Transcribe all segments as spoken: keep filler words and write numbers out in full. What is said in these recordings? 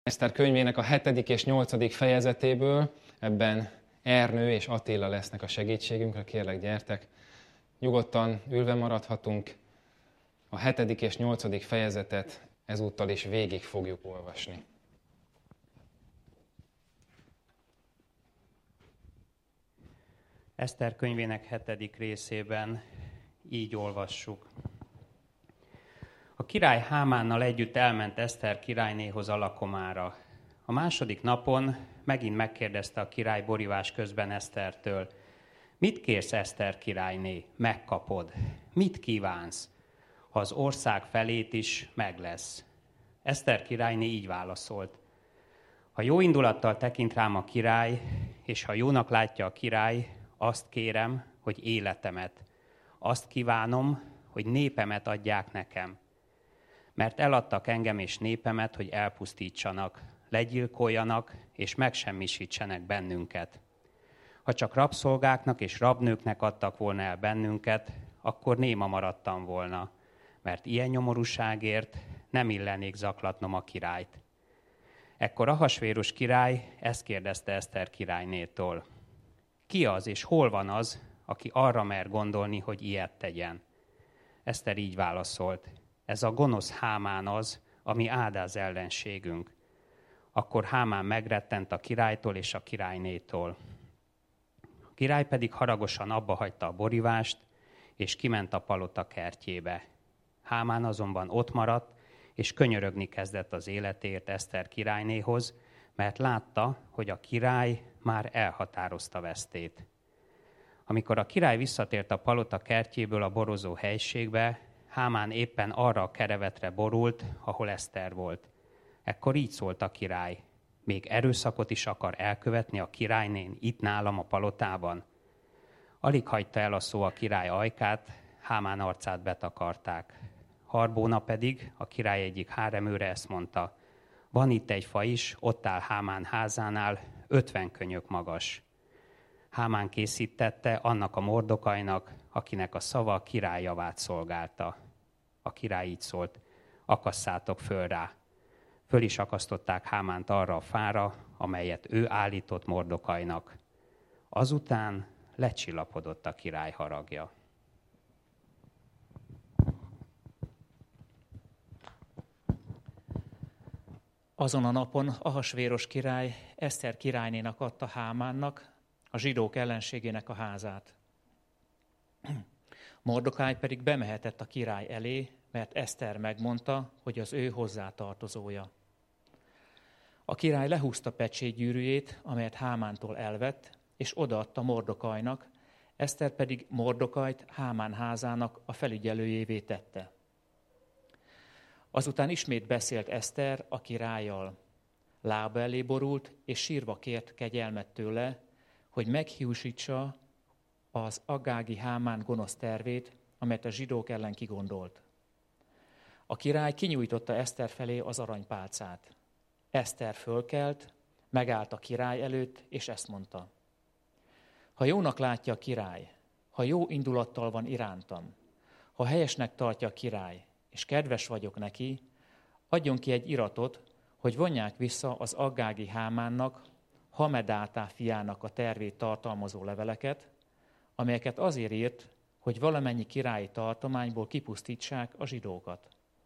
Eszter könyvének a hetedik és nyolcadik fejezetéből, ebben Ernő és Attila lesznek a segítségünkre, kérlek gyertek. Nyugodtan ülve maradhatunk, a hetedik és nyolcadik fejezetet ezúttal is végig fogjuk olvasni. Eszter könyvének hetedik részében így olvassuk. A király Hámánnal együtt elment Eszter királynéhoz a lakomára. A második napon megint megkérdezte a király borivás közben Esztertől: mit kérsz, Eszter királyné? Megkapod. Mit kívánsz? Ha az ország felét is meg lesz. Eszter királyné így válaszolt: ha jó indulattal tekint rám a király, és ha jónak látja a király, azt kérem, hogy életemet. Azt kívánom, hogy népemet adják nekem. Mert eladtak engem és népemet, hogy elpusztítsanak, legyilkoljanak és megsemmisítsenek bennünket. Ha csak rabszolgáknak és rabnőknek adtak volna el bennünket, akkor néma maradtam volna, mert ilyen nyomorúságért nem illenék zaklatnom a királyt. Ekkor Ahasvérus király ezt kérdezte Eszter királynétól: ki az és hol van az, aki arra mer gondolni, hogy ilyet tegyen? Eszter így válaszolt: ez a gonosz Hámán az, ami ádáz ellenségünk. Akkor Hámán megrettent a királytól és a királynétól. A király pedig haragosan abba hagyta a borivást, és kiment a palota kertjébe. Hámán azonban ott maradt, és könyörögni kezdett az életért Eszter királynéhoz, mert látta, hogy a király már elhatározta vesztét. Amikor a király visszatért a palota kertjéből a borozó helységbe, Hámán éppen arra a kerevetre borult, ahol Eszter volt. Ekkor így szólt a király: még erőszakot is akar elkövetni a királynén itt nálam a palotában? Alig hagyta el a szó a király ajkát, Hámán arcát betakarták. Harbóna pedig, a király egyik háremőre ezt mondta: van itt egy fa is, ott áll Hámán házánál, ötven könyök magas. Hámán készítette annak a Mordokajnak, akinek a szava a király javát szolgálta. A király így szólt: akasszátok föl rá. Föl is akasztották Hámánt arra a fára, amelyet ő állított Mordokajnak. Azután lecsillapodott a király haragja. Azon a napon Ahasvéros király Eszter királynénak adta Hámánnak, a zsidók ellenségének a házát. Mordokáj pedig bemehetett a király elé, mert Eszter megmondta, hogy az ő hozzátartozója. A király lehúzta pecsétgyűrűjét, amelyet Hámántól elvett, és odaadta Mordokajnak, Eszter pedig Mordokajt Hámán házának a felügyelőjévé tette. Azután ismét beszélt Eszter a királlyal. Lába elé borult, és sírva kért kegyelmet tőle, hogy meghiúsítsa az aggági Hámán gonosz tervét, amelyet a zsidók ellen kigondolt. A király kinyújtotta Eszter felé az aranypálcát. Eszter fölkelt, megállt a király előtt, és ezt mondta: ha jónak látja a király, ha jó indulattal van irántam, ha helyesnek tartja a király, és kedves vagyok neki, adjon ki egy iratot, hogy vonják vissza az aggági Hámánnak, Hamedátá fiának a tervét tartalmazó leveleket, amelyeket azért írt, hogy valamennyi királyi tartományból kipusztítsák a zsidókat.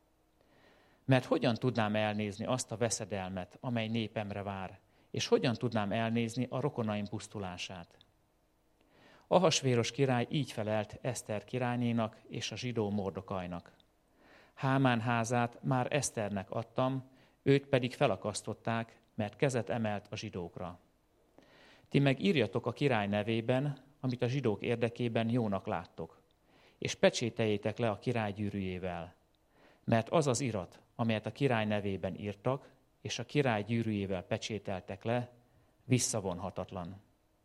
Mert hogyan tudnám elnézni azt a veszedelmet, amely népemre vár, és hogyan tudnám elnézni a rokonaim pusztulását? Ahasvéros király így felelt Eszter királynénak és a zsidó Mordokajnak: Hámán házát már Eszternek adtam, őt pedig felakasztották, mert kezet emelt a zsidókra. Ti meg írjatok a király nevében, amit a zsidók érdekében jónak láttok, és pecsételjétek le a király gyűrűjével. Mert az az irat, amelyet a király nevében írtak, és a király gyűrűjével pecsételtek le, visszavonhatatlan.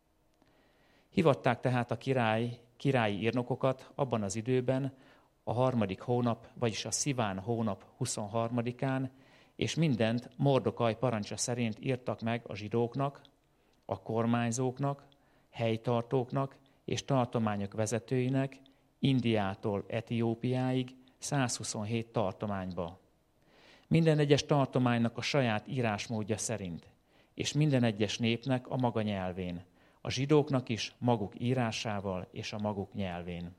Hivatták tehát a király, királyi írnokokat abban az időben, a harmadik hónap, vagyis a Sziván hónap huszonharmadikán, és mindent Mordokaj parancsa szerint írtak meg a zsidóknak, a kormányzóknak, helytartóknak és tartományok vezetőinek, Indiától Etiópiáig százhuszonhét tartományba. Minden egyes tartománynak a saját írásmódja szerint, és minden egyes népnek a maga nyelvén, a zsidóknak is maguk írásával és a maguk nyelvén.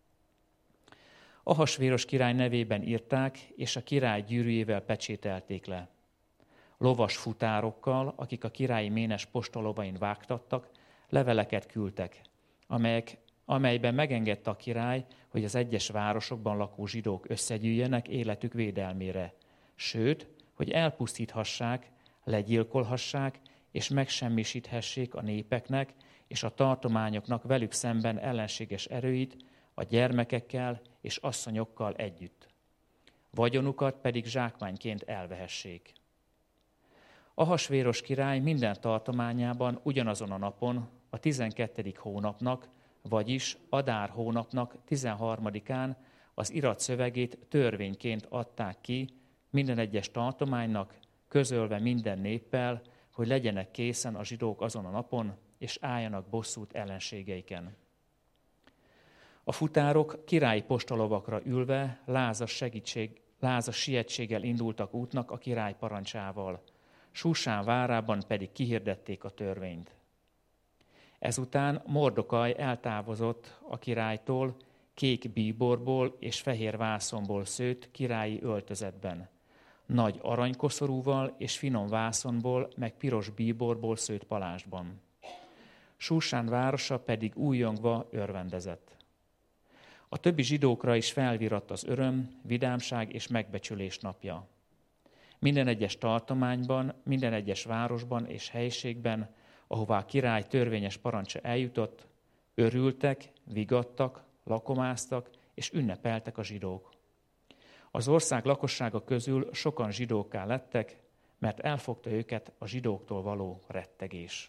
Ahasvéros király nevében írták, és a király gyűrűjével pecsételték le. Lovas futárokkal, akik a királyi ménes postalovain vágtattak, leveleket küldtek, amelyek, amelyben megengedte a király, hogy az egyes városokban lakó zsidók összegyűjjenek életük védelmére, sőt, hogy elpusztíthassák, legyilkolhassák és megsemmisíthessék a népeknek és a tartományoknak velük szemben ellenséges erőit, a gyermekekkel és asszonyokkal együtt. Vagyonukat pedig zsákmányként elvehessék. Ahasvéros király minden tartományában ugyanazon a napon, a tizenkettedik hónapnak, vagyis Adár hónapnak tizenharmadikán az irat szövegét törvényként adták ki minden egyes tartománynak, közölve minden néppel, hogy legyenek készen a zsidók azon a napon, és álljanak bosszút ellenségeiken. A futárok királyi postalovakra ülve lázas, segítség, lázas sietséggel indultak útnak a király parancsával, Susán várában pedig kihirdették a törvényt. Ezután Mordokaj eltávozott a királytól kék bíborból és fehér vászonból szőtt királyi öltözetben, nagy aranykoszorúval és finom vászonból, meg piros bíborból szőtt palástban. Susán városa pedig újjongva örvendezett. A többi zsidókra is felviratt az öröm, vidámság és megbecsülés napja. Minden egyes tartományban, minden egyes városban és helyiségben, ahová a király törvényes parancsa eljutott, örültek, vigadtak, lakomáztak és ünnepeltek a zsidók. Az ország lakossága közül sokan zsidókká lettek, mert elfogta őket a zsidóktól való rettegés.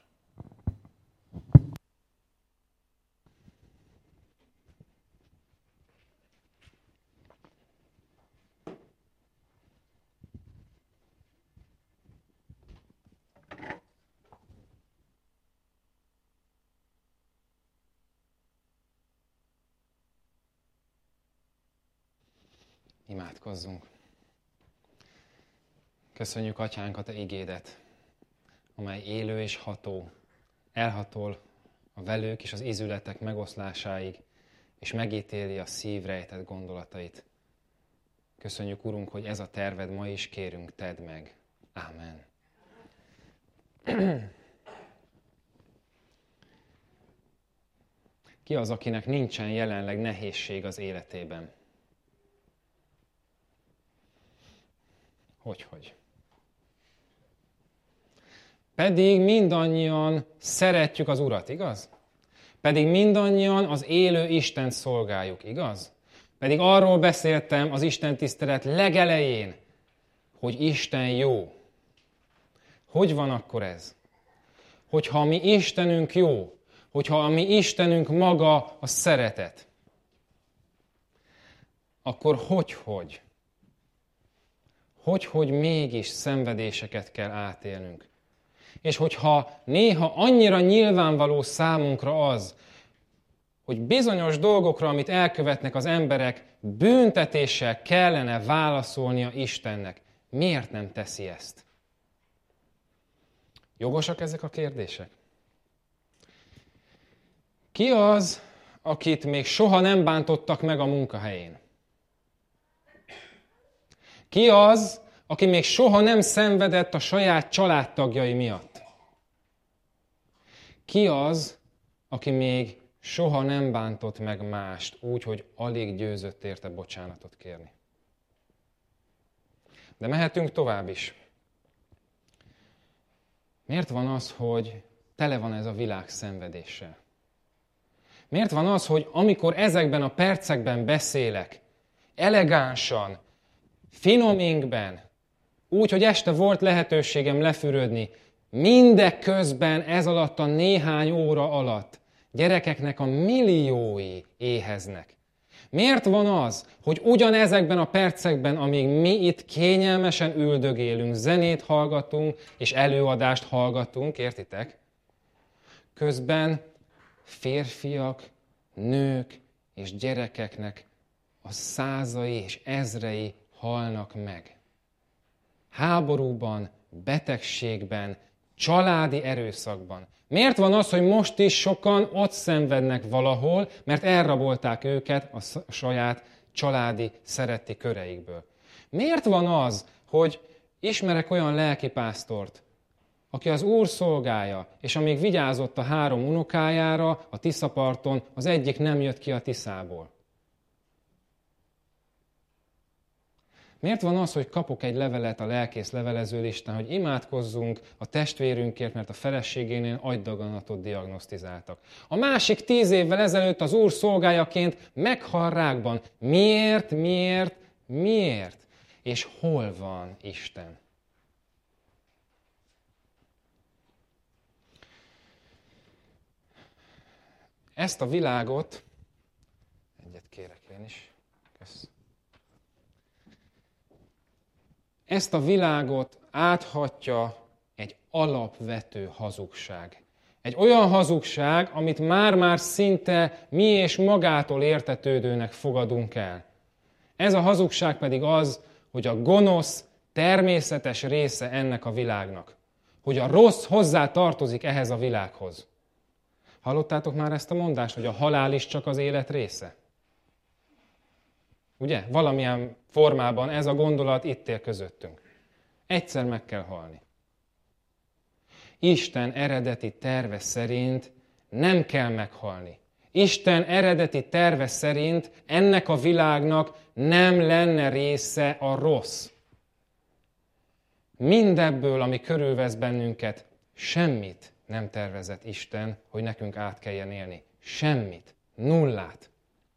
Imádkozzunk. Köszönjük, Atyánk, a Te igédet, amely élő és ható, elhatol a velők és az ízületek megoszlásáig, és megítéli a szív rejtett gondolatait. Köszönjük, Urunk, hogy ez a terved ma is, kérünk, tedd meg. Ámen. Ki az, akinek nincsen jelenleg nehézség az életében? Hogyhogy? Pedig mindannyian szeretjük az Urat, igaz? Pedig mindannyian az élő Istent szolgáljuk, igaz? Pedig arról beszéltem az Isten tisztelet legelején, hogy Isten jó. Hogy van akkor ez? Hogyha a mi Istenünk jó, hogyha a mi Istenünk maga a szeretet, akkor hogy-hogy? Hogy-hogy mégis szenvedéseket kell átélnünk. És hogyha néha annyira nyilvánvaló számunkra az, hogy bizonyos dolgokra, amit elkövetnek az emberek, büntetéssel kellene válaszolnia Istennek, miért nem teszi ezt? Jogosak ezek a kérdések? Ki az, akit még soha nem bántottak meg a munkahelyén? Ki az, aki még soha nem szenvedett a saját családtagjai miatt? Ki az, aki még soha nem bántott meg mást úgy, hogy alig győzött érte bocsánatot kérni? De mehetünk tovább is. Miért van az, hogy tele van ez a világ szenvedéssel? Miért van az, hogy amikor ezekben a percekben beszélek, elegánsan, finom ingben, úgy, hogy este volt lehetőségem lefürödni, mindeközben ez alatt a néhány óra alatt gyerekeknek a milliói éheznek? Miért van az, hogy ugyanezekben a percekben, amíg mi itt kényelmesen üldögélünk, zenét hallgatunk és előadást hallgatunk, értitek? Közben férfiak, nők és gyerekeknek a százai és ezrei halnak meg. háborúban, betegségben, családi erőszakban. Miért van az, hogy most is sokan ott szenvednek valahol, mert elrabolták őket a saját családi szeretti köreikből? Miért van az, hogy ismerek olyan lelkipásztort, aki az Úr szolgálja, és amíg vigyázott a három unokájára a Tiszaparton, az egyik nem jött ki a Tiszából? Miért van az, hogy kapok egy levelet a lelkész levelezőlisten, hogy imádkozzunk a testvérünkért, mert a feleségénél agydaganatot diagnosztizáltak? A másik tíz évvel ezelőtt az Úr szolgájaként meghal rákban. Miért, miért, miért? És hol van Isten? Ezt a világot, egyet kérek én is, kösz. Ezt a világot áthatja egy alapvető hazugság. Egy olyan hazugság, amit már-már szinte mi és magától értetődőnek fogadunk el. Ez a hazugság pedig az, hogy a gonosz természetes része ennek a világnak. Hogy a rossz hozzá tartozik ehhez a világhoz. Hallottátok már ezt a mondást, hogy a halál is csak az élet része? Ugye? Valamilyen formában ez a gondolat itt él közöttünk. Egyszer meg kell halni. Isten eredeti terve szerint nem kell meghalni. Isten eredeti terve szerint ennek a világnak nem lenne része a rossz. Mindebből, ami körülvesz bennünket, semmit nem tervezett Isten, hogy nekünk át kelljen élni. Semmit. Nullát.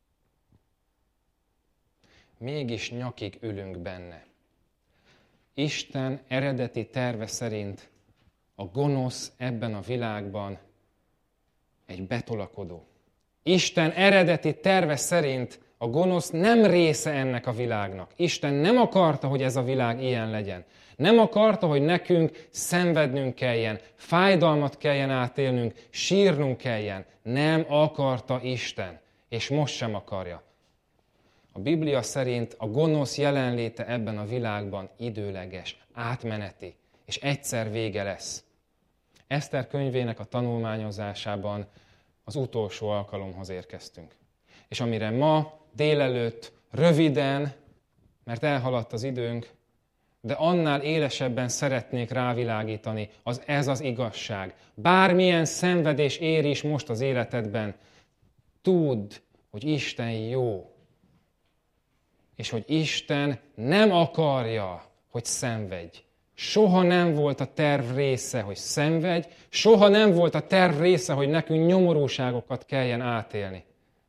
Mégis nyakig ülünk benne. Isten eredeti terve szerint a gonosz ebben a világban egy betolakodó. Isten eredeti terve szerint a gonosz nem része ennek a világnak. Isten nem akarta, hogy ez a világ ilyen legyen. Nem akarta, hogy nekünk szenvednünk kelljen, fájdalmat kelljen átélnünk, sírnunk kelljen. Nem akarta Isten, és most sem akarja. A Biblia szerint a gonosz jelenléte ebben a világban időleges, átmeneti, és egyszer vége lesz. Eszter könyvének a tanulmányozásában az utolsó alkalomhoz érkeztünk. És amire ma délelőtt röviden, mert elhaladt az időnk, de annál élesebben szeretnék rávilágítani, az ez az igazság. Bármilyen szenvedés ér is most az életedben, tudd, hogy Isten jó. És hogy Isten nem akarja, hogy szenvedj. Soha nem volt a terv része, hogy szenvedj, soha nem volt a terv része, hogy nekünk nyomorúságokat kelljen átélni.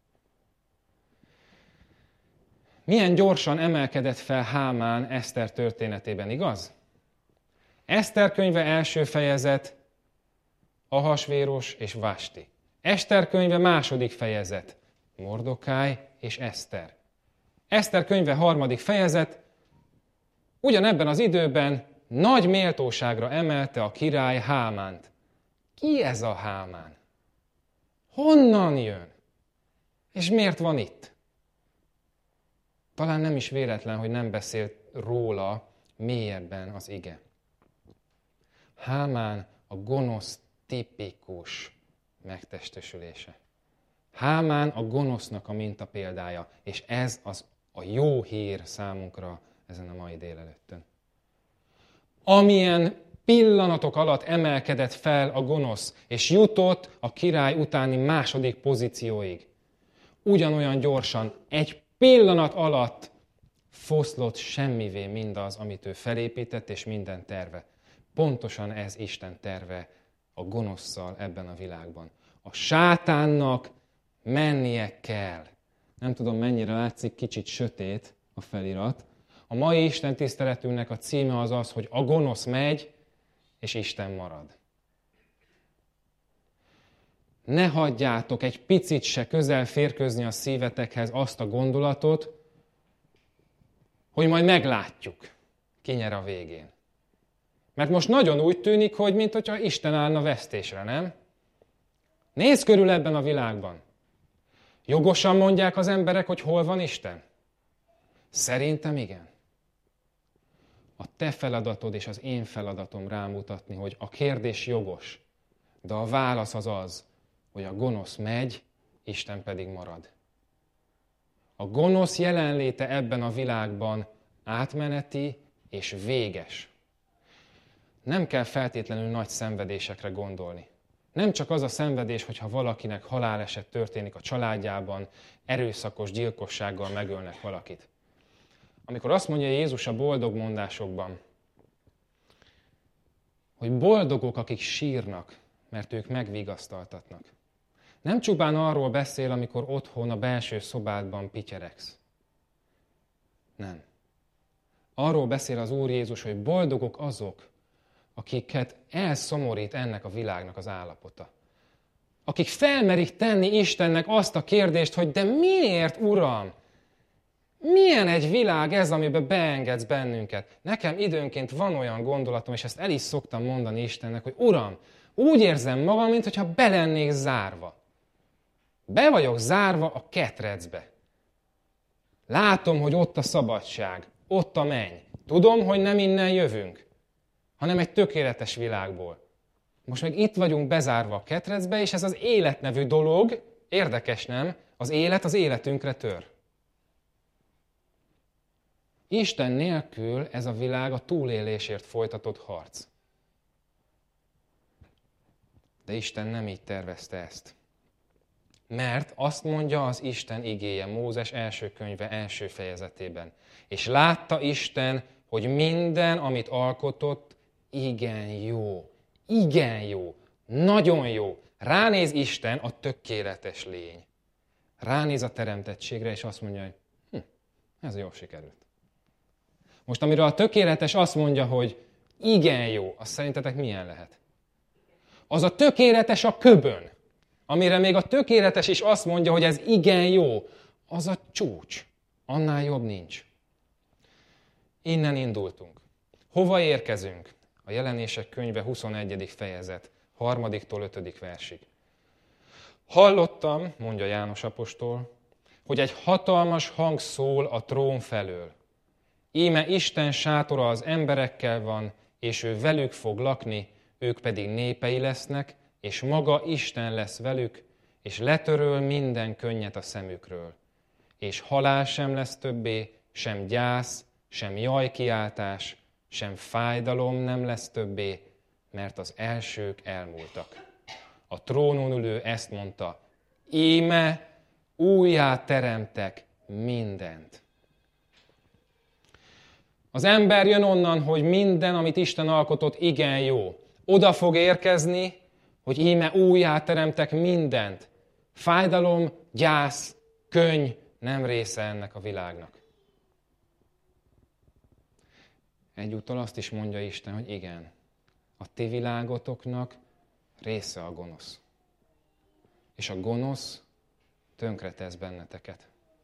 Milyen gyorsan emelkedett fel Hámán Eszter történetében, igaz? Eszter könyve első fejezet, Ahasvéros és Vásti. Eszter könyve második fejezet, Mordokáj és Eszter. Eszter könyve harmadik fejezet, ugyanebben az időben nagy méltóságra emelte a király Hámánt. Ki ez a Hámán? Honnan jön? És miért van itt? Talán nem is véletlen, hogy nem beszélt róla mélyebben az ige. Hámán a gonosz tipikus megtestesülése. Hámán a gonosznak a mintapéldája, és ez az a jó hír számunkra ezen a mai délelőttön. Amilyen pillanatok alatt emelkedett fel a gonosz, és jutott a király utáni második pozícióig, ugyanolyan gyorsan, egy pillanat alatt foszlott semmivé mindaz, amit ő felépített, és minden terve. Pontosan ez Isten terve a gonoszszal ebben a világban. A sátánnak mennie kell. Nem tudom, mennyire látszik, kicsit sötét a felirat. A mai Isten tiszteletünknek a címe az az, hogy a gonosz megy, és Isten marad. Ne hagyjátok egy picit se közel férkőzni a szívetekhez azt a gondolatot, hogy majd meglátjuk, ki nyer a végén. Mert most nagyon úgy tűnik, hogy mintha Isten állna vesztésre, nem? Nézz körül ebben a világban. Jogosan mondják az emberek, hogy hol van Isten? Szerintem igen. a te feladatod és az én feladatom rámutatni, hogy a kérdés jogos, de a válasz az az, hogy a gonosz megy, Isten pedig marad. A gonosz jelenléte ebben a világban átmeneti és véges. Nem kell feltétlenül nagy szenvedésekre gondolni. Nem csak az a szenvedés, hogyha valakinek haláleset történik a családjában, erőszakos gyilkossággal megölnek valakit. Amikor azt mondja Jézus a boldog mondásokban, hogy boldogok, akik sírnak, mert ők megvigasztaltatnak. Nem csupán arról beszél, amikor otthon a belső szobádban pityeregsz. Nem. Arról beszél az Úr Jézus, hogy boldogok azok, akiket elszomorít ennek a világnak az állapota. Akik felmerik tenni Istennek azt a kérdést, hogy de miért, Uram? Milyen egy világ ez, amiben beengedsz bennünket? Nekem időnként van olyan gondolatom, és ezt el is szoktam mondani Istennek, hogy Uram, úgy érzem magam, mintha be lennék zárva. Be vagyok zárva a ketrecbe. Látom, hogy ott a szabadság, ott a menny. Tudom, hogy nem innen jövünk, hanem egy tökéletes világból. Most meg itt vagyunk bezárva a ketrecbe, és ez az élet nevű dolog, érdekes nem, az élet az életünkre tör. Isten nélkül ez a világ a túlélésért folytatott harc. De Isten nem így tervezte ezt. Mert azt mondja az Isten igéje Mózes első könyve első fejezetében. És látta Isten, hogy minden, amit alkotott, igen jó, igen jó, nagyon jó. Ránéz Isten, a tökéletes lény. Ránéz a teremtettségre, és azt mondja, hogy hm, ez jól sikerült. Most amiről a tökéletes azt mondja, hogy igen jó, az szerintetek milyen lehet? Az a tökéletes a köbön, amire még a tökéletes is azt mondja, hogy ez igen jó, az a csúcs. Annál jobb nincs. Innen indultunk. Hova érkezünk? A Jelenések könyve huszonegyedik fejezet, harmadiktól ötödik versig. Hallottam, mondja János apostol, hogy egy hatalmas hang szól a trón felől. Íme Isten sátora az emberekkel van, és ő velük fog lakni, ők pedig népei lesznek, és maga Isten lesz velük, és letöröl minden könnyet a szemükről. És halál sem lesz többé, sem gyász, sem jajkiáltás, sem fájdalom nem lesz többé, mert az elsők elmúltak. A trónon ülő ezt mondta, íme újjá teremtek mindent. Az ember jön onnan, hogy minden, amit Isten alkotott, igen jó. Oda fog érkezni, hogy íme újjá teremtek mindent. Fájdalom, gyász, könny nem része ennek a világnak. Egyúttal azt is mondja Isten, hogy igen, a ti világotoknak része a gonosz. És a gonosz tönkretesz benneteket.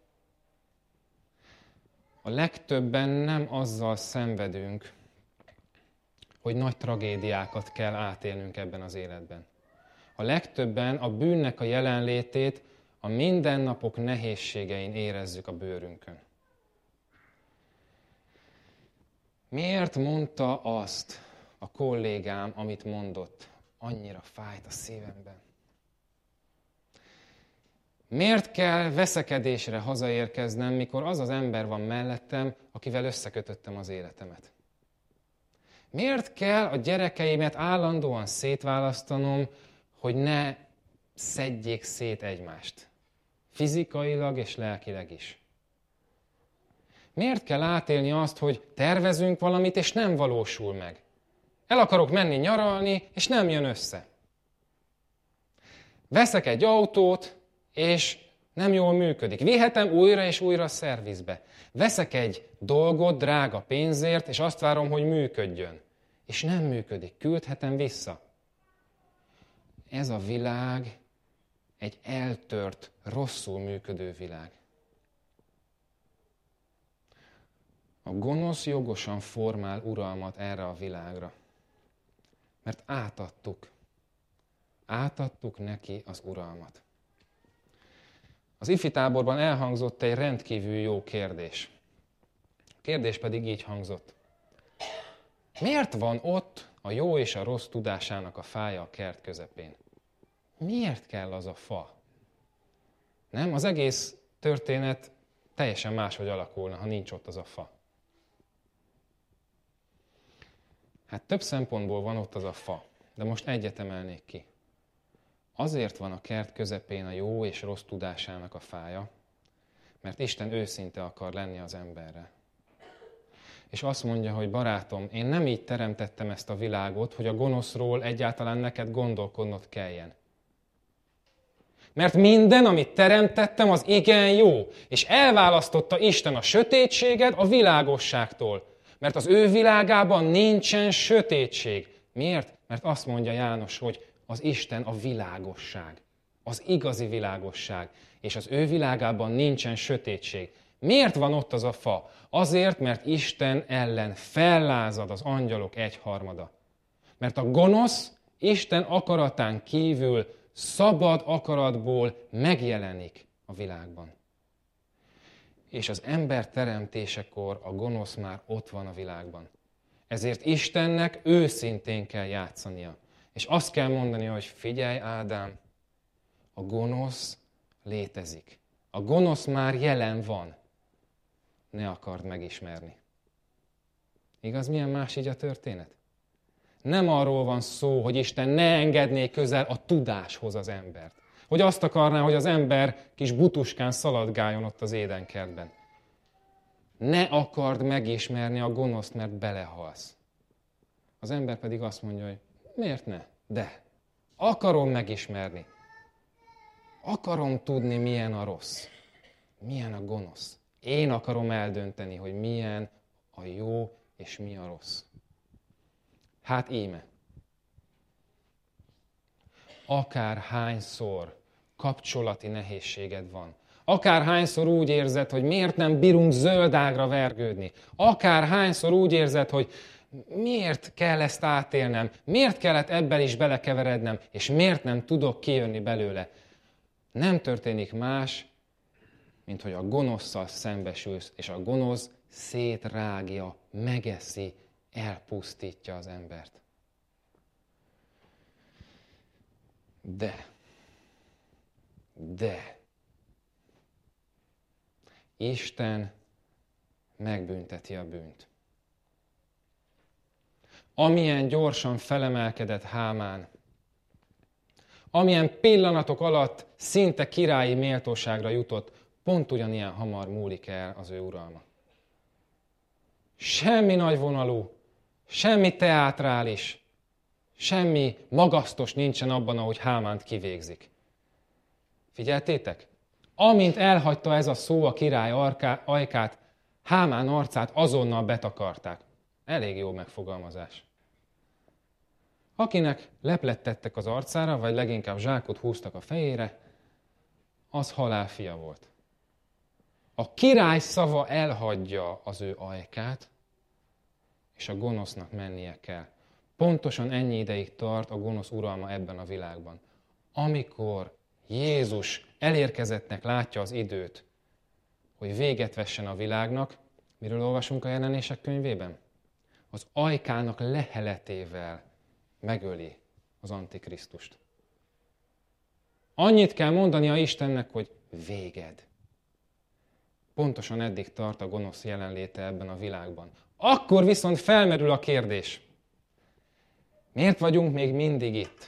A legtöbben nem azzal szenvedünk, hogy nagy tragédiákat kell átélnünk ebben az életben. A legtöbben a bűnnek a jelenlétét a mindennapok nehézségein érezzük a bőrünkön. Miért mondta azt a kollégám, amit mondott? Annyira fájt a szívemben. Miért kell veszekedésre hazaérkeznem, mikor az az ember van mellettem, akivel összekötöttem az életemet? Miért kell a gyerekeimet állandóan szétválasztanom, hogy ne szedjék szét egymást? Fizikailag és lelkileg is. Miért kell átélni azt, hogy tervezünk valamit, és nem valósul meg? El akarok menni nyaralni, és nem jön össze. Veszek egy autót, és nem jól működik. Vihetem újra és újra a szervizbe. Veszek egy dolgot drága pénzért, és azt várom, hogy működjön. És nem működik. Küldhetem vissza. Ez a világ egy eltört, rosszul működő világ. A gonosz jogosan formál uralmat erre a világra. Mert átadtuk. Átadtuk neki az uralmat. Az ifi táborban elhangzott egy rendkívül jó kérdés. A kérdés pedig így hangzott. Miért van ott a jó és a rossz tudásának a fája a kert közepén? Miért kell az a fa? Nem? Az egész történet teljesen máshogy alakulna, ha nincs ott az a fa. Hát több szempontból van ott az a fa, de most egyet emelnék ki. Azért van a kert közepén a jó és rossz tudásának a fája, mert Isten őszinte akar lenni az emberre. És azt mondja, hogy barátom, én nem így teremtettem ezt a világot, hogy a gonoszról egyáltalán neked gondolkodnod kelljen. Mert minden, amit teremtettem, az igen jó. És elválasztotta Isten a sötétséget a világosságtól. Mert az ő világában nincsen sötétség. Miért? Mert azt mondja János, hogy az Isten a világosság. Az igazi világosság. És az ő világában nincsen sötétség. Miért van ott az a fa? Azért, mert Isten ellen fellázad az angyalok egyharmada. Mert a gonosz Isten akaratán kívül szabad akaratból megjelenik a világban. És az ember teremtésekor a gonosz már ott van a világban. Ezért Istennek őszintén kell játszania. És azt kell mondani, hogy figyelj Ádám, a gonosz létezik. A gonosz már jelen van. Ne akard megismerni. Igaz, milyen más így a történet? Nem arról van szó, hogy Isten ne engedné közel a tudáshoz az embert. Hogy azt akarná, hogy az ember kis butuskán szaladgáljon ott az édenkertben. Ne akard megismerni a gonoszt, mert belehalsz. Az ember pedig azt mondja, hogy miért ne? De akarom megismerni. Akarom tudni, milyen a rossz. Milyen a gonosz. Én akarom eldönteni, hogy milyen a jó és mi a rossz. Hát íme. Akár hányszor kapcsolati nehézséged van. Akár hányszor úgy érzed, hogy miért nem bírunk zöld ágra vergődni. Akár hányszor úgy érzed, hogy miért kell ezt átélnem, miért kellett ebben is belekeverednem, és miért nem tudok kijönni belőle. Nem történik más, mint hogy a gonoszszal szembesülsz, és a gonosz szétrágja, megeszi, elpusztítja az embert. De, de, Isten megbünteti a bűnt. Amilyen gyorsan felemelkedett Hámán, amilyen pillanatok alatt szinte királyi méltóságra jutott, pont ugyanilyen hamar múlik el az ő uralma. Semmi nagyvonalú, semmi teátrális, semmi magasztos nincsen abban, ahogy Hámánt kivégzik. Figyeltétek? Amint elhagyta ez a szó a király arká, ajkát, Hámán arcát azonnal betakarták. Elég jó megfogalmazás. Akinek leplet tettek az arcára, vagy leginkább zsákot húztak a fejére, az halálfia volt. A király szava elhagyja az ő ajkát, és a gonosznak mennie kell. Pontosan ennyi ideig tart a gonosz uralma ebben a világban. Amikor Jézus elérkezettnek látja az időt, hogy véget vessen a világnak, miről olvasunk a Jelenések könyvében? Az ajkának leheletével megöli az Antikrisztust. Annyit kell mondania Istennek, hogy véged. Pontosan eddig tart a gonosz jelenléte ebben a világban. Akkor viszont felmerül a kérdés. Miért vagyunk még mindig itt?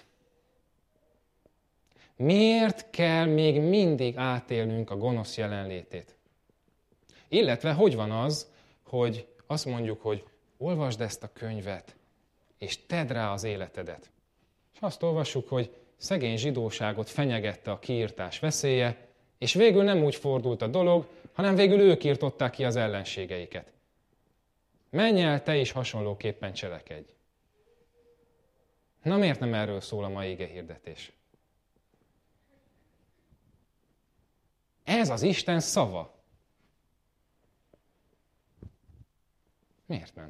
Miért kell még mindig átélnünk a gonosz jelenlétét? Illetve hogy van az, hogy azt mondjuk, hogy olvasd ezt a könyvet, és tedd rá az életedet. És azt olvassuk, hogy szegény zsidóságot fenyegette a kiirtás veszélye, és végül nem úgy fordult a dolog, hanem végül ők írtották ki az ellenségeiket. Menj el, te is hasonlóképpen cselekedj. Na miért nem erről szól a mai igehirdetés? Ez az Isten szava. Miért nem?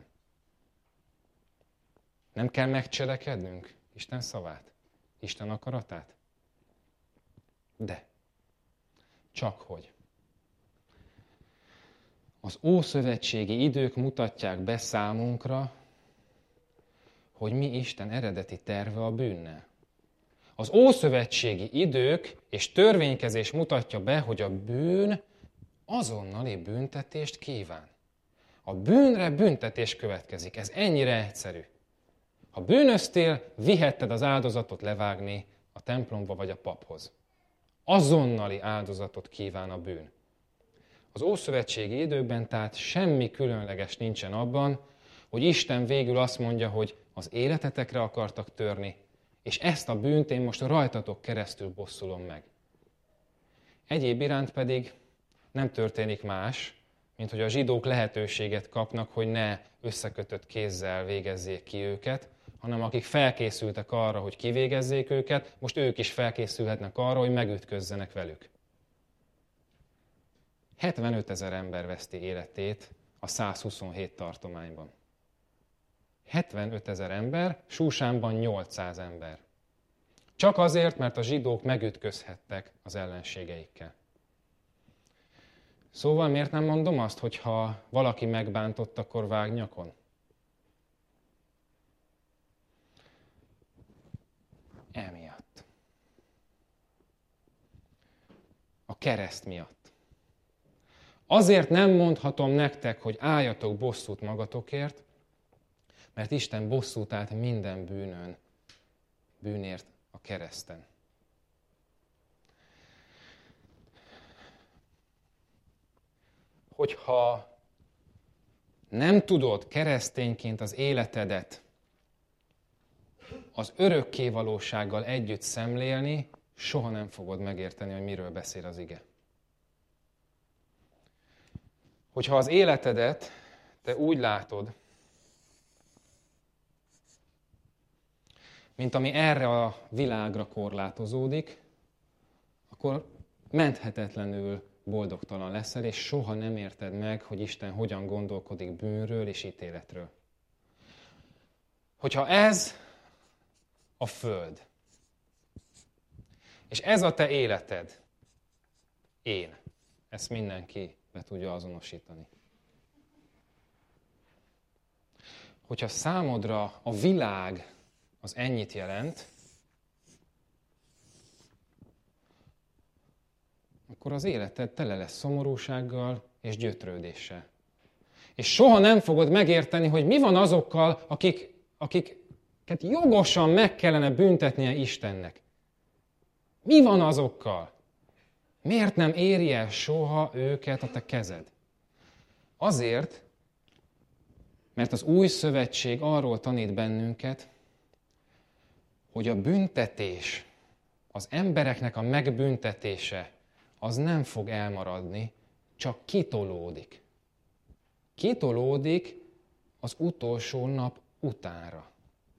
Nem kell megcselekednünk Isten szavát, Isten akaratát? De, csak hogy. Az ószövetségi idők mutatják be számunkra, hogy mi Isten eredeti terve a bűnnel. Az ószövetségi idők és törvénykezés mutatja be, hogy a bűn azonnali büntetést kíván. A bűnre büntetés következik. Ez ennyire egyszerű. Ha bűnöztél, vihetted az áldozatot levágni a templomba vagy a paphoz. Azonnali áldozatot kíván a bűn. Az ószövetségi időkben tehát semmi különleges nincsen abban, hogy Isten végül azt mondja, hogy az életetekre akartak törni, és ezt a bűnt én most rajtatok keresztül bosszulom meg. Egyéb iránt pedig nem történik más, mint hogy a zsidók lehetőséget kapnak, hogy ne összekötött kézzel végezzék ki őket, hanem akik felkészültek arra, hogy kivégezzék őket, most ők is felkészülhetnek arra, hogy megütközzenek velük. hetvenötezer ember veszti életét a százhuszonhét tartományban. hetvenötezer ember, Súsánban nyolcszáz ember. Csak azért, mert a zsidók megütközhettek az ellenségeikkel. Szóval miért nem mondom azt, hogy ha valaki megbántott, akkor vág nyakon? Emiatt. A kereszt miatt. Azért nem mondhatom nektek, hogy álljatok bosszút magatokért, mert Isten bosszút állt minden bűnön, bűnért a kereszten. Hogyha nem tudod keresztényként az életedet az örökké valósággal együtt szemlélni, soha nem fogod megérteni, hogy miről beszél az ige. Hogyha az életedet te úgy látod, mint ami erre a világra korlátozódik, akkor menthetetlenül boldogtalan leszel, és soha nem érted meg, hogy Isten hogyan gondolkodik bűnről és ítéletről. Hogyha ez a föld, és ez a te életed, én, ezt mindenki be tudja azonosítani. Hogyha számodra a világ az ennyit jelent, akkor az életed tele lesz szomorúsággal és gyötrődéssel. És soha nem fogod megérteni, hogy mi van azokkal, akik, akiket jogosan meg kellene büntetnie Istennek. Mi van azokkal? Miért nem éri el soha őket a te kezed? Azért, mert az új szövetség arról tanít bennünket, hogy a büntetés, az embereknek a megbüntetése, az nem fog elmaradni, csak kitolódik. Kitolódik az utolsó nap utánra.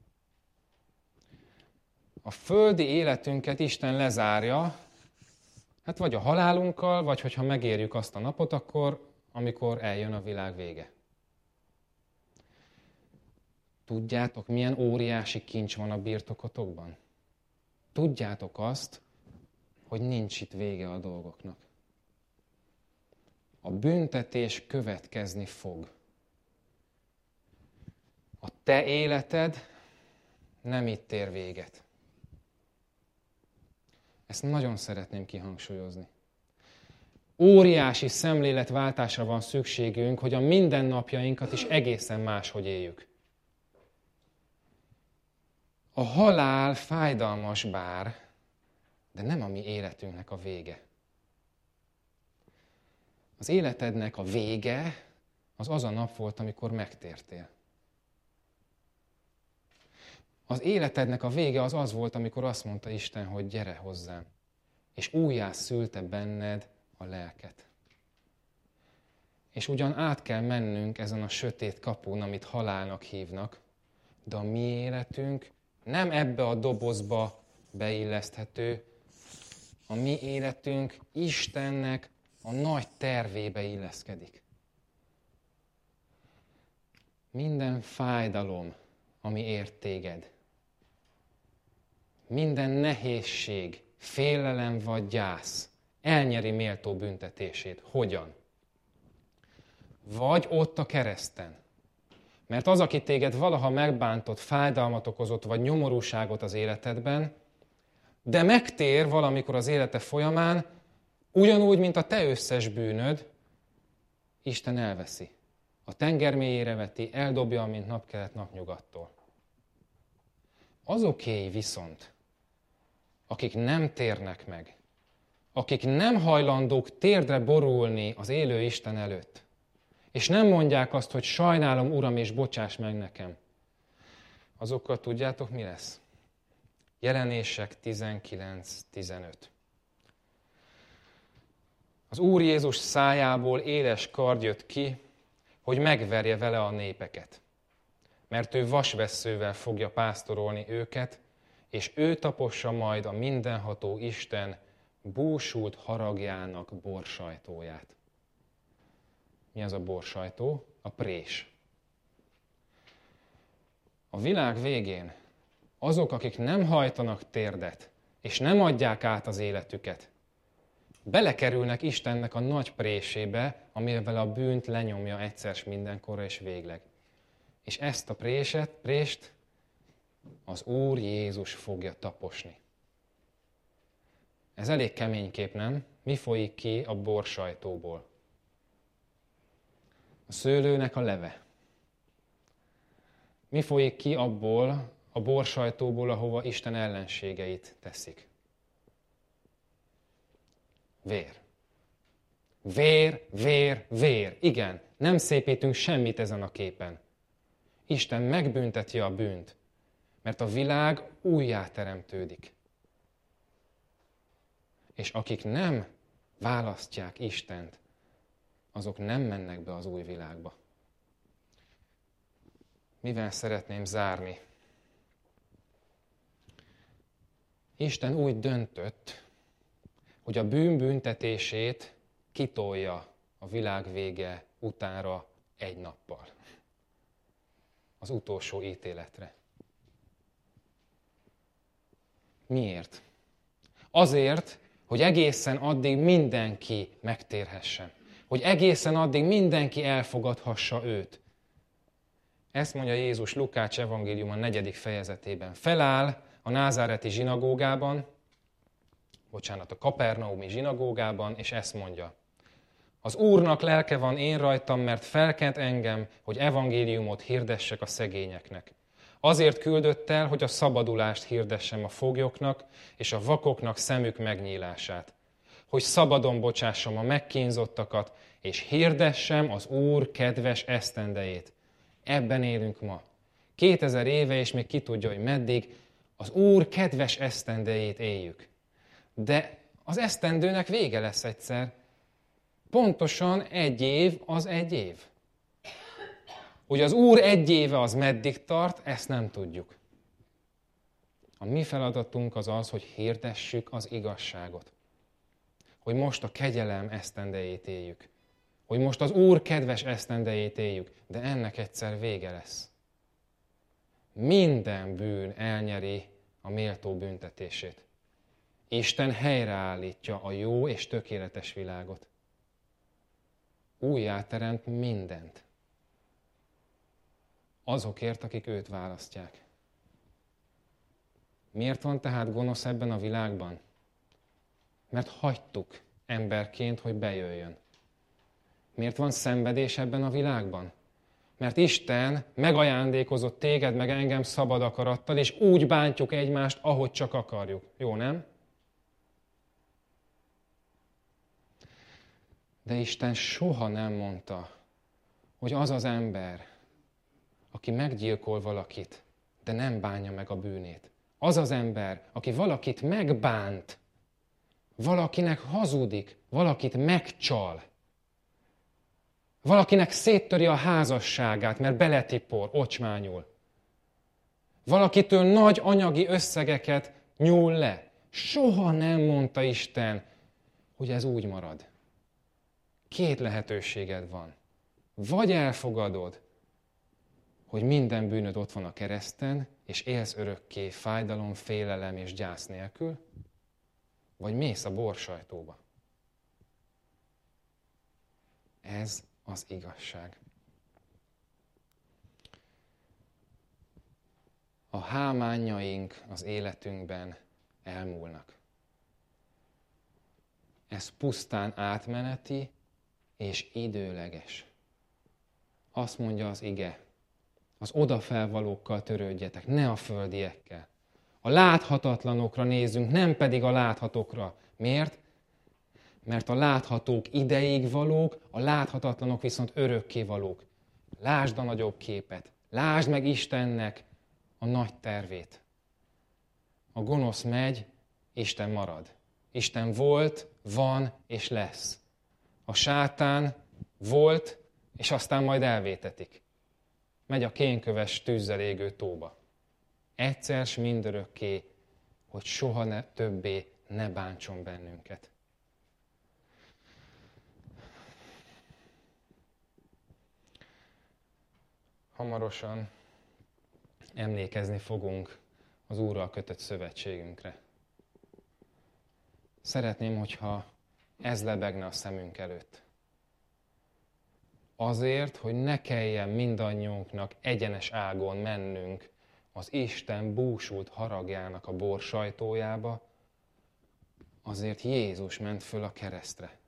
A földi életünket Isten lezárja, hát vagy a halálunkkal, vagy hogyha megérjük azt a napot, akkor, amikor eljön a világ vége. Tudjátok, milyen óriási kincs van a birtokotokban? Tudjátok azt, hogy nincs itt vége a dolgoknak. A büntetés következni fog. A te életed nem itt ér véget. Ezt nagyon szeretném kihangsúlyozni. Óriási szemléletváltásra van szükségünk, hogy a mindennapjainkat is egészen máshogy éljük. A halál fájdalmas bár, de nem a mi életünknek a vége. Az életednek a vége az az a nap volt, amikor megtértél. Az életednek a vége az az volt, amikor azt mondta Isten, hogy gyere hozzám, és újjá szülte benned a lelket. És ugyan át kell mennünk ezen a sötét kapun, amit halálnak hívnak, de a mi életünk nem ebbe a dobozba beilleszthető, a mi életünk Istennek a nagy tervébe illeszkedik. Minden fájdalom, ami ért téged, minden nehézség, félelem vagy gyász elnyeri méltó büntetését. Hogyan? Vagy ott a kereszten, Mert az, aki téged valaha megbántott, fájdalmat okozott, vagy nyomorúságot az életedben, de megtér valamikor az élete folyamán, ugyanúgy, mint a te összes bűnöd, Isten elveszi. A tenger mélyére veti, eldobja, mint napkelet napnyugattól. Azoké viszont, akik nem térnek meg, akik nem hajlandók térdre borulni az élő Isten előtt, és nem mondják azt, hogy sajnálom, Uram, és bocsáss meg nekem, azokkal tudjátok, mi lesz? Jelenések tizenkilenc tizenöt. Az Úr Jézus szájából éles kard jött ki, hogy megverje vele a népeket. Mert ő vasvesszővel fogja pásztorolni őket, és ő tapossa majd a mindenható Isten búsult haragjának borsajtóját. Mi az a borsajtó? A prés. A világ végén azok, akik nem hajtanak térdet, és nem adják át az életüket, belekerülnek Istennek a nagy présébe, amivel a bűnt lenyomja egyszer s mindenkorra és végleg. És ezt a préset, prést az Úr Jézus fogja taposni. Ez elég kemény kép, nem? Mi folyik ki a borsajtóból? A szőlőnek a leve. Mi folyik ki abból a borsajtóból, ahova Isten ellenségeit teszik? Vér. Vér, vér, vér. Igen, nem szépítünk semmit ezen a képen. Isten megbünteti a bűnt, mert a világ újjáteremtődik. És akik nem választják Istent, azok nem mennek be az új világba. Mivel szeretném zárni? Isten úgy döntött, hogy a bűn büntetését kitolja a világ vége utánra egy nappal. Az utolsó ítéletre. Miért? Azért, hogy egészen addig mindenki megtérhessen. Hogy egészen addig mindenki elfogadhassa őt. Ezt mondja Jézus Lukács evangélium a negyedik fejezetében. Feláll a názáreti zsinagógában, bocsánat, a kapernaumi zsinagógában, és ezt mondja. Az Úrnak lelke van én rajtam, mert felkent engem, hogy evangéliumot hirdessek a szegényeknek. Azért küldött el, hogy a szabadulást hirdessem a foglyoknak, és a vakoknak szemük megnyílását. Hogy szabadon bocsássam a megkínzottakat, és hirdessem az Úr kedves esztendejét. Ebben élünk ma. Kétezer éve, és még ki tudja, hogy meddig, az Úr kedves esztendejét éljük. De az esztendőnek vége lesz egyszer. Pontosan egy év az egy év. Hogy az Úr egy éve az meddig tart, ezt nem tudjuk. A mi feladatunk az az, hogy hirdessük az igazságot. Hogy most a kegyelem esztendejét éljük. Hogy most az Úr kedves esztendejét éljük. De ennek egyszer vége lesz. Minden bűn elnyeri a méltó büntetését. Isten helyreállítja a jó és tökéletes világot. Újjáteremt mindent. Azokért, akik őt választják. Miért van tehát gonosz ebben a világban? Mert hagytuk emberként, hogy bejöjjön. Miért van szenvedés ebben a világban? Mert Isten megajándékozott téged meg engem szabad akarattal, és úgy bántjuk egymást, ahogy csak akarjuk. Jó, nem? De Isten soha nem mondta, hogy az az ember, aki meggyilkol valakit, de nem bánja meg a bűnét. Az az ember, aki valakit megbánt, valakinek hazudik, valakit megcsal, valakinek széttöri a házasságát, mert beletipor, ocsmányul. Valakitől nagy anyagi összegeket nyúl le. Soha nem mondta Isten, hogy ez úgy marad. Két lehetőséged van. Vagy elfogadod, hogy minden bűnöd ott van a kereszten, és élsz örökké fájdalom, félelem és gyász nélkül, vagy mész a borsajtóba. Ez az igazság. a hámányaink az életünkben elmúlnak. Ez pusztán átmeneti és időleges. Azt mondja az ige, az odafelvalókkal törődjetek, ne a földiekkel. A láthatatlanokra nézzünk, nem pedig a láthatókra. Miért? Mert a láthatók ideig valók, a láthatatlanok viszont örökké valók. Lásd a nagyobb képet, lásd meg Istennek a nagy tervét. A gonosz megy, Isten marad. Isten volt, van és lesz. A sátán volt, és aztán majd elvétetik. Megy a kénköves tűzzel égő tóba. Egyszer s mindörökké, hogy soha ne, többé ne bántson bennünket. Hamarosan emlékezni fogunk az Úrral kötött szövetségünkre. Szeretném, hogyha ez lebegne a szemünk előtt. Azért, hogy ne kelljen mindannyiunknak egyenes ágon mennünk az Isten búsult haragjának a borsajtójába, azért Jézus ment föl a keresztre.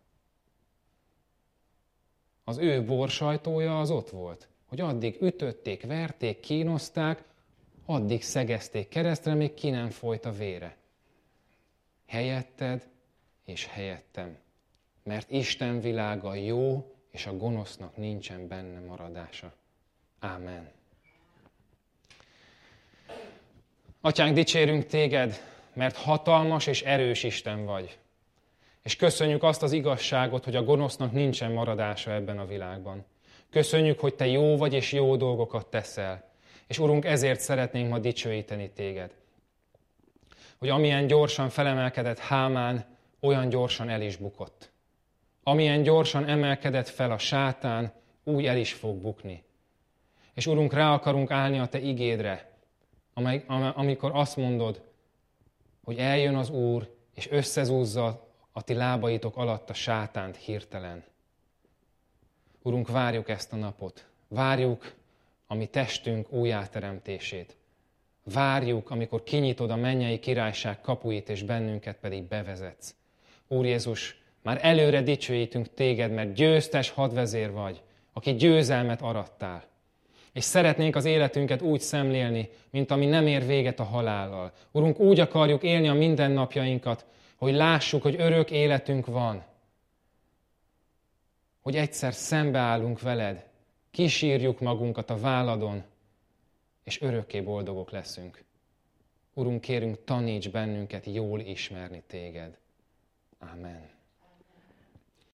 Az ő borsajtója az ott volt, hogy addig ütötték, verték, kínozták, addig szegezték keresztre, még ki nem folyt a vére. Helyetted és helyettem, mert Isten világa jó, és a gonosznak nincsen benne maradása. Ámen. Atyánk, dicsérünk téged, mert hatalmas és erős Isten vagy. És köszönjük azt az igazságot, hogy a gonosznak nincsen maradása ebben a világban. Köszönjük, hogy te jó vagy és jó dolgokat teszel. És Urunk, ezért szeretnénk ma dicsőíteni téged. Hogy amilyen gyorsan felemelkedett Hámán, olyan gyorsan el is bukott. Amilyen gyorsan emelkedett fel a sátán, úgy el is fog bukni. És Urunk, rá akarunk állni a te igédre, amely, amikor azt mondod, hogy eljön az Úr, és összezúzza a ti lábaitok alatt a sátánt hirtelen. Urunk, várjuk ezt a napot. Várjuk a mi testünk újjáteremtését. Várjuk, amikor kinyitod a mennyei királyság kapuit, és bennünket pedig bevezetsz. Úr Jézus, már előre dicsőítünk téged, mert győztes hadvezér vagy, aki győzelmet arattál. És szeretnénk az életünket úgy szemlélni, mint ami nem ér véget a halállal. Urunk, úgy akarjuk élni a mindennapjainkat, hogy lássuk, hogy örök életünk van. Hogy egyszer szembeállunk veled, kisírjuk magunkat a válladon, és örökké boldogok leszünk. Urunk, kérünk, taníts bennünket jól ismerni téged. Amen.